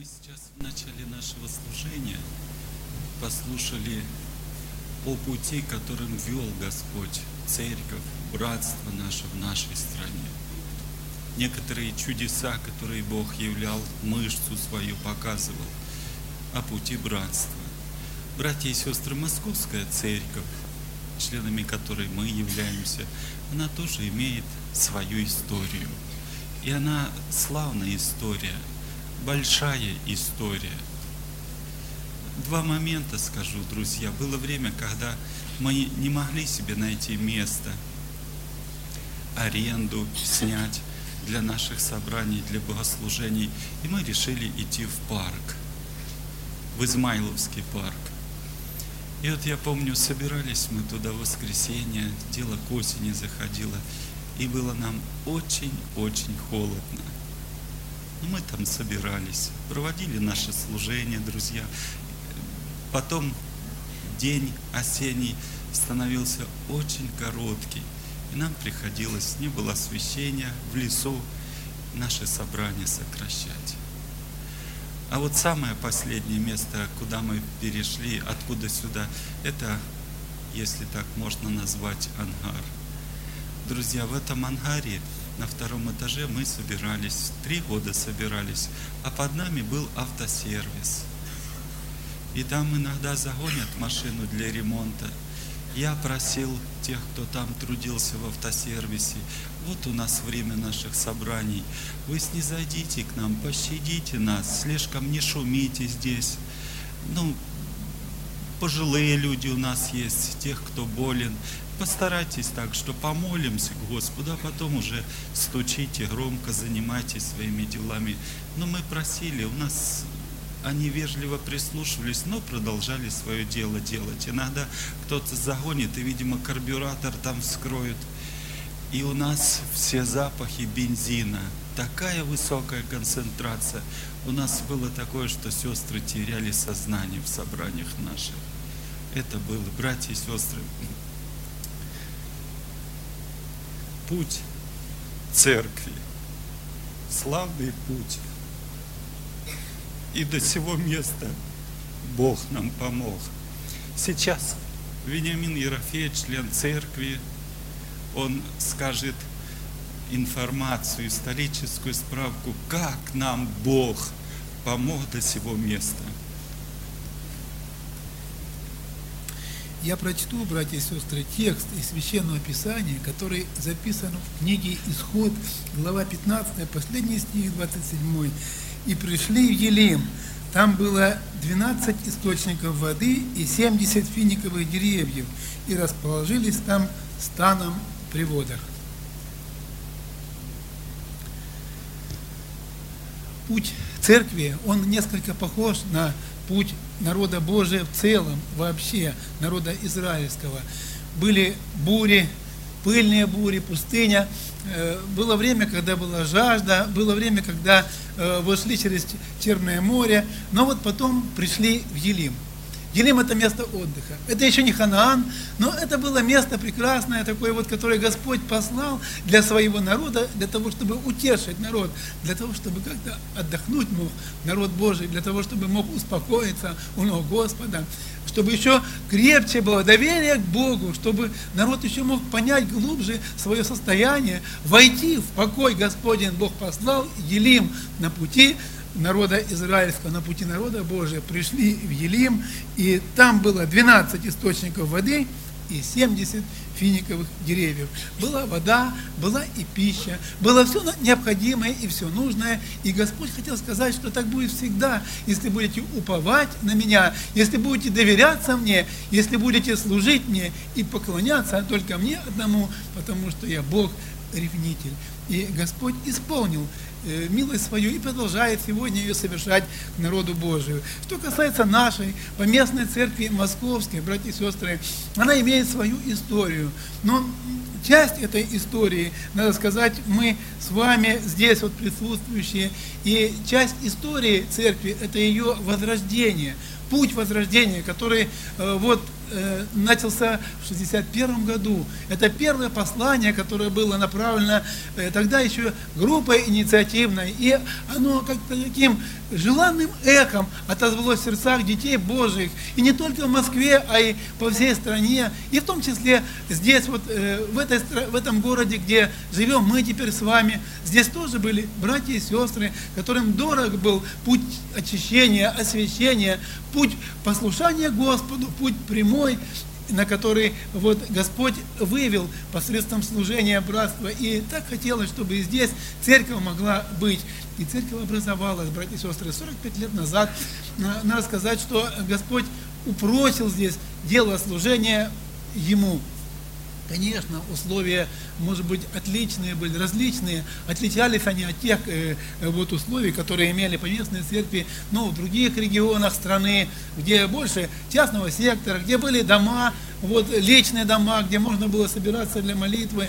сейчас в начале нашего служения послушали о пути, которым вел Господь церковь, братство наше в нашей стране. Некоторые чудеса, которые Бог являл, мышцу свою показывал, о пути братства. Братья и сестры, Московская церковь, членами которой мы являемся, она тоже имеет свою историю. И она славная история, большая история. Два момента скажу, друзья. Было время, когда мы не могли себе найти место, аренду снять для наших собраний, для богослужений. И мы решили идти в парк, в Измайловский парк. И вот я помню, собирались мы туда в воскресенье, дело к осени заходило, и было нам очень-очень холодно. Но мы там собирались, проводили наше служение, друзья. Потом день осенний становился очень короткий, и нам приходилось, не было освещения, в лесу наши собрания сокращать. А вот самое последнее место, куда мы перешли, откуда сюда, это, если так можно назвать, ангар. Друзья, в этом ангаре на втором этаже мы собирались, 3 года собирались, а под нами был автосервис. И там иногда загонят машину для ремонта. Я просил тех, кто там трудился в автосервисе, вот у нас время наших собраний, вы снизойдите к нам, пощадите нас, слишком не шумите здесь. Пожилые люди у нас есть, тех, кто болен. Постарайтесь так, что помолимся к Господу, а потом уже стучите громко, занимайтесь своими делами. Но мы просили, у нас они вежливо прислушивались, но продолжали свое дело делать. Иногда кто-то загонит, и, видимо, карбюратор там вскроют. И у нас все запахи бензина, такая высокая концентрация. У нас было такое, что сестры теряли сознание в собраниях наших. Это было, братья и сестры. Путь церкви, славный путь. И до сего места Бог нам помог. Сейчас Вениамин Ерофеев, член церкви, он скажет информацию, историческую справку, как нам Бог помог до сего места. Я прочту, братья и сестры, текст из Священного Писания, который записан в книге «Исход», глава 15, последний стих, 27. «И пришли в Елим, там было 12 источников воды и 70 финиковых деревьев, и расположились там станом при водах». Путь церкви, он несколько похож на путь народа Божия в целом, вообще, народа израильского. Были бури, пыльные бури, пустыня. Было время, когда была жажда, было время, когда вошли через Черное море, но вот потом пришли в Елим. Елим – это место отдыха. Это еще не Ханаан, но это было место прекрасное, такое вот, которое Господь послал для своего народа, для того, чтобы утешить народ, для того, чтобы как-то отдохнуть мог народ Божий, для того, чтобы мог успокоиться у ног Господа, чтобы еще крепче было доверие к Богу, чтобы народ еще мог понять глубже свое состояние, войти в покой Господень Бог послал. Елим на пути народа израильского, на пути народа Божия пришли в Елим, и там было 12 источников воды и 70 финиковых деревьев. Была вода, была и пища, было все необходимое и все нужное. И Господь хотел сказать, что так будет всегда, если будете уповать на Меня, если будете доверяться Мне, если будете служить Мне и поклоняться только Мне одному, потому что Я Бог ревнитель. И Господь исполнил милость свою и продолжает сегодня ее совершать к народу Божию. Что касается нашей поместной церкви московской, братья и сестры, она имеет свою историю. Но часть этой истории, надо сказать, мы с вами здесь вот присутствующие, и часть истории церкви – это ее возрождение. Путь возрождения, который вот начался в 1961 году. Это первое послание, которое было направлено тогда еще группой инициативной. И оно как-то таким желанным эхом отозвалось в сердцах детей Божьих. И не только в Москве, а и по всей стране. И в том числе здесь, вот в этом городе, где живем мы теперь с вами. Здесь тоже были братья и сестры, которым дорог был путь очищения, освящения, путь послушания Господу, путь прямой, на который вот Господь вывел посредством служения братства. И так хотелось, чтобы и здесь церковь могла быть. И церковь образовалась, братья и сестры, 45 лет назад. Надо сказать, что Господь упрочил здесь дело служения Ему. Конечно, условия, может быть, отличные были, различные, отличались они от тех вот условий, которые имели поместные церкви, но в других регионах страны, где больше частного сектора, где были дома, вот личные дома, где можно было собираться для молитвы.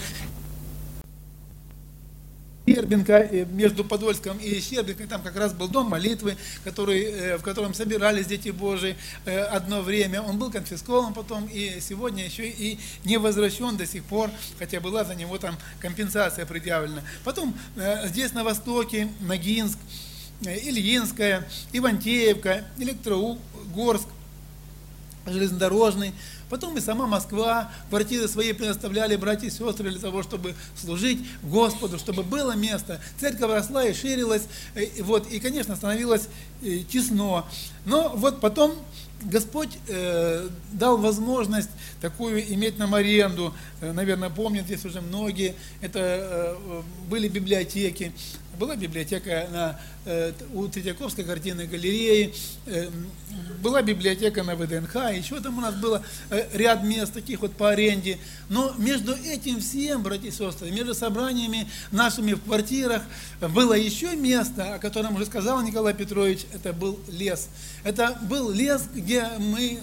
Щербинка, между Подольском и Щербинкой, там как раз был дом молитвы, в котором собирались дети Божии одно время. Он был конфискован потом и сегодня еще и не возвращен до сих пор, хотя была за него там компенсация предъявлена. Потом здесь на востоке Ногинск, Ильинская, Ивантеевка, Электрогорск, железнодорожный. Потом и сама Москва, квартиры свои предоставляли братья и сестры для того, чтобы служить Господу, чтобы было место. Церковь росла и ширилась, вот, и, конечно, становилось тесно. Но вот потом Господь дал возможность такую иметь нам аренду. Наверное, помнят здесь уже многие. Это были библиотеки. Была библиотека у Третьяковской картинной галереи, была библиотека на ВДНХ, еще там у нас было ряд мест таких вот по аренде. Но между этим всем, братья и сестры, между собраниями нашими в квартирах было еще место, о котором уже сказал Николай Петрович, это был лес. Это был лес, где мы,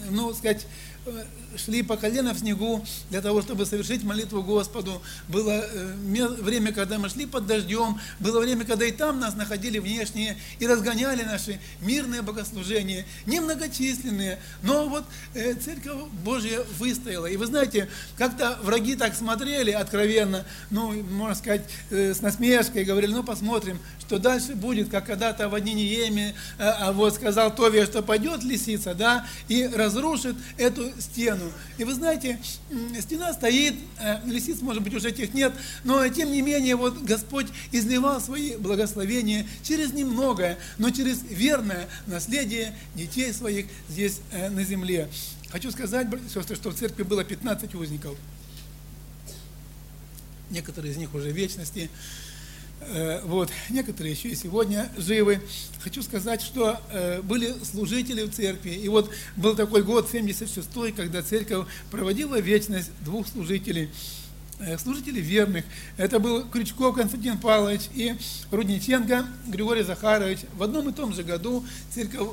шли по колено в снегу для того, чтобы совершить молитву Господу. Было время, когда мы шли под дождем, было время, когда и там нас находили внешние и разгоняли наши мирные богослужения, немногочисленные, но вот Церковь Божья выстояла. И вы знаете, как-то враги так смотрели откровенно, можно сказать, с насмешкой, говорили, посмотрим, что дальше будет, как когда-то в одни Неемии, вот сказал Товия, что пойдет лисица, да, и разрушит эту стену. И вы знаете, стена стоит, лисиц, может быть, уже этих нет, но тем не менее, вот Господь изливал свои благословения через немногое, но через верное наследие детей своих здесь на земле. Хочу сказать, братья и сестры, что в церкви было 15 узников. Некоторые из них уже в вечности. Вот, некоторые еще и сегодня живы. Хочу сказать, что были служители в церкви. И вот был такой год, 76-й, когда церковь проводила вечность 2 служителей верных. Это был Крючков Константин Павлович и Рудниченко Григорий Захарович. В одном и том же году церковь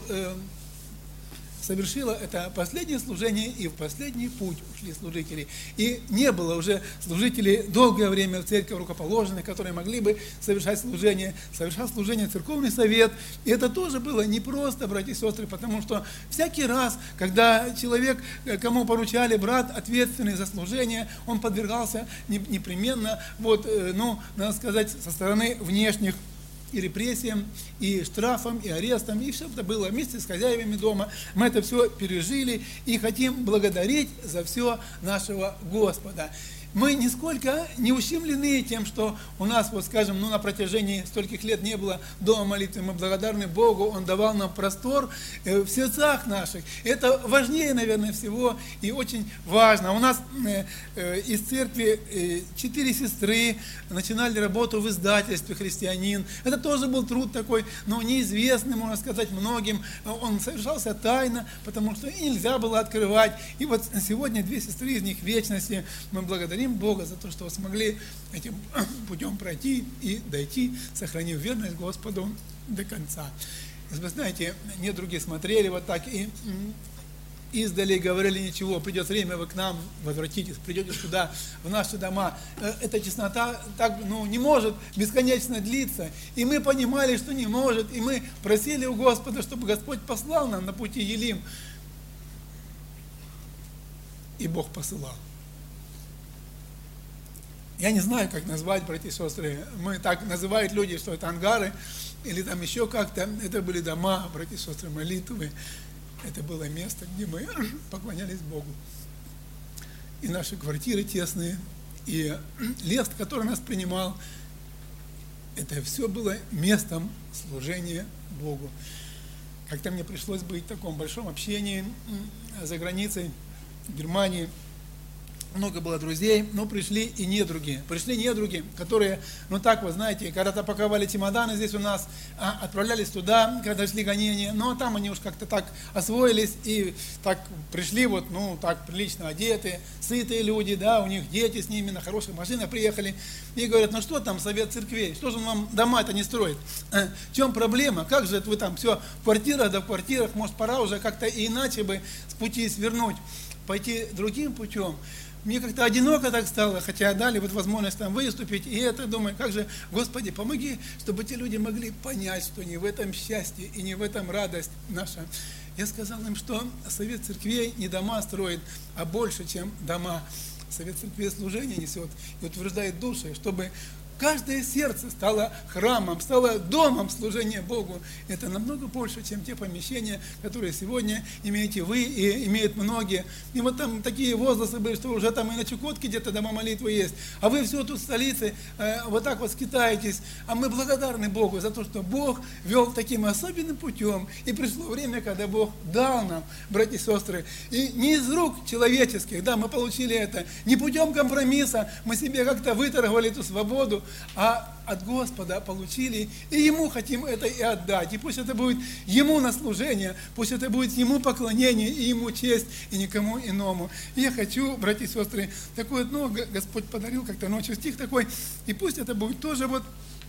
совершила это последнее служение, и в последний путь ушли служители. И не было уже служителей долгое время в церкви рукоположенных, которые могли бы совершать служение. Совершал служение церковный совет. И это тоже было непросто, братья и сестры, потому что всякий раз, когда человек, кому поручали брат, ответственный за служение, он подвергался непременно, надо сказать, со стороны внешних и репрессиям, и штрафам, и арестам, и все это было вместе с хозяевами дома. Мы это все пережили и хотим благодарить за все нашего Господа. Мы нисколько не ущемлены тем, что у нас, на протяжении стольких лет не было дома молитвы. Мы благодарны Богу, Он давал нам простор в сердцах наших. Это важнее, наверное, всего и очень важно. У нас из церкви 4 сестры начинали работу в издательстве «Христианин». Это тоже был труд такой, неизвестный, можно сказать, многим. Он совершался тайно, потому что и нельзя было открывать. И вот сегодня 2 сестры из них в вечности. Мы благодарим Бога за то, что вы смогли этим путем пройти и дойти, сохранив верность Господу до конца. Вы знаете, недруги смотрели вот так и издали говорили, ничего, придет время, вы к нам возвратитесь, придете сюда, в наши дома. Эта теснота так, не может бесконечно длиться. И мы понимали, что не может, и мы просили у Господа, чтобы Господь послал нам на пути Елим и Бог посылал. Я не знаю, как назвать, братья и сестры. Мы так называют люди, что это ангары, или там еще как-то. Это были дома, братья и сестры, молитвы. Это было место, где мы поклонялись Богу. И наши квартиры тесные, и лес, который нас принимал, это все было местом служения Богу. Как-то мне пришлось быть в таком большом общении за границей, в Германии. Много было друзей, но пришли и недруги. Пришли недруги, которые, ну так, вы знаете, когда-то паковали чемоданы здесь у нас, отправлялись туда, когда шли гонения, но там они уж как-то так освоились и так пришли вот, ну так, прилично одетые, сытые люди, да, у них дети с ними на хороших машинах приехали. И говорят, ну что там совет церквей, что же он вам дома-то не строит? В чем проблема? Как же это вы там все в квартирах, да в квартирах, может пора уже как-то и иначе бы с пути свернуть, пойти другим путем. Мне как-то одиноко так стало, хотя дали вот возможность там выступить, и это, думаю, как же, Господи, помоги, чтобы те люди могли понять, что не в этом счастье и не в этом радость наша. Я сказал им, что совет церквей не дома строит, а больше, чем дома. Совет церквей служение несет и утверждает души, чтобы каждое сердце стало храмом, стало домом служения Богу. Это намного больше, чем те помещения, которые сегодня имеете вы и имеют многие. И вот там такие возгласы были, что уже там и на Чукотке где-то дома молитвы есть. А вы все тут в столице вот так вот скитаетесь. А мы благодарны Богу за то, что Бог вел таким особенным путем. И пришло время, когда Бог дал нам, братья и сестры, и не из рук человеческих, да, мы получили это, не путем компромисса, мы себе как-то выторговали эту свободу, а от Господа получили, и Ему хотим это и отдать. И пусть это будет Ему на служение, пусть это будет Ему поклонение, и Ему честь, и никому иному. И я хочу, братья и сестры, такое, ну, Господь подарил как-то ночью стих такой, и пусть это будет тоже вот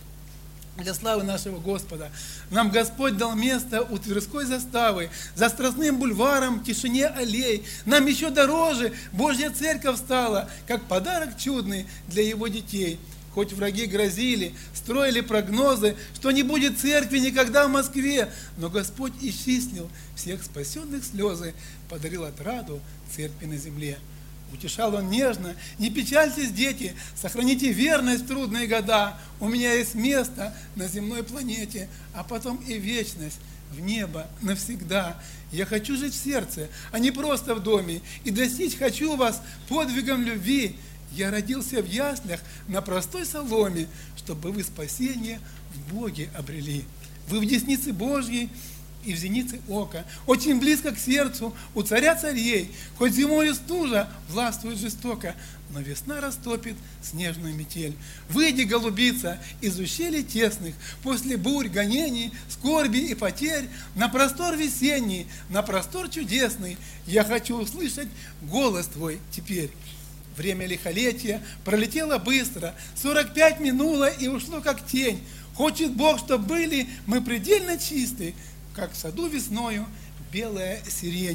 для славы нашего Господа. Нам Господь дал место у Тверской заставы, за Страстным бульваром, в тишине аллей. Нам еще дороже Божья церковь стала, как подарок чудный для Его детей. Хоть враги грозили, строили прогнозы, что не будет церкви никогда в Москве, но Господь исчислил всех спасенных слезы, подарил отраду церкви на земле. Утешал Он нежно: не печальтесь, дети, сохраните верность в трудные года. У меня есть место на земной планете, а потом и вечность в небо навсегда. Я хочу жить в сердце, а не просто в доме, и достичь хочу вас подвигом любви. Я родился в яслях на простой соломе, чтобы вы спасение в Боге обрели. Вы в деснице Божьей и в зенице ока, очень близко к сердцу у царя царей. Хоть зимою стужа властвует жестоко, но весна растопит снежную метель. Выйди, голубица, из ущелий тесных, после бурь, гонений, скорби и потерь, на простор весенний, на простор чудесный. Я хочу услышать голос твой теперь. Время лихолетия пролетело быстро, 45 минуло и ушло как тень. Хочет Бог, чтобы были мы предельно чисты, как в саду весною белая сирень.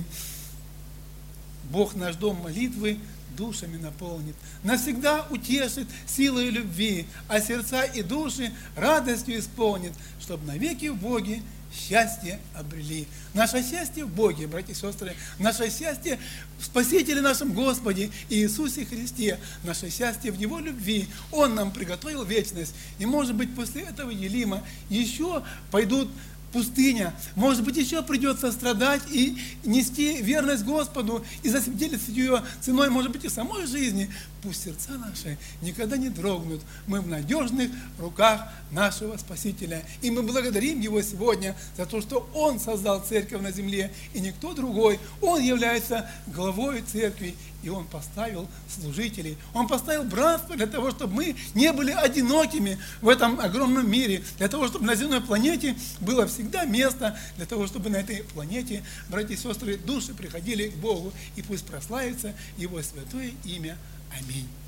Бог наш дом молитвы душами наполнит, навсегда утешит силой любви, а сердца и души радостью исполнит, чтобы навеки в Боге счастье обрели. Наше счастье в Боге, братья и сестры, наше счастье в Спасителе нашем Господе Иисусе Христе, наше счастье в Его любви. Он нам приготовил вечность. И может быть после этого Елима еще пойдут пустыня, может быть, еще придется страдать и нести верность Господу и засвидетельствовать ее ценой, может быть, и самой жизни. Пусть сердца наши никогда не дрогнут. Мы в надежных руках нашего Спасителя. И мы благодарим Его сегодня за то, что Он создал церковь на земле, и никто другой. Он является главой церкви, и Он поставил служителей. Он поставил братство для того, чтобы мы не были одинокими в этом огромном мире, для того, чтобы на земной планете было всегда место, для того, чтобы на этой планете, братья и сестры, души приходили к Богу, и пусть прославится Его святое имя. Аминь.